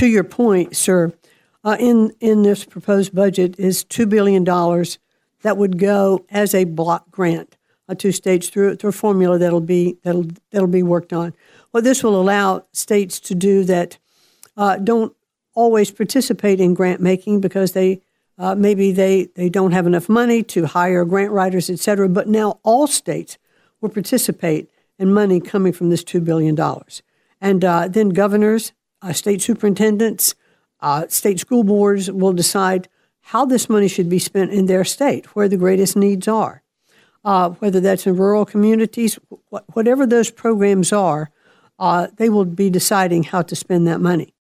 to your point, sir, in this proposed budget is $2 billion that would go as a block grant to states through a formula that'll be worked on. What this will allow states to do that don't always participate in grant making because maybe they don't have enough money to hire grant writers, et cetera. But now all states will participate in money coming from this $2 billion. And then governors, state superintendents, state school boards will decide how this money should be spent in their state, where the greatest needs are. Whether that's in rural communities, whatever those programs are, they will be deciding how to spend that money.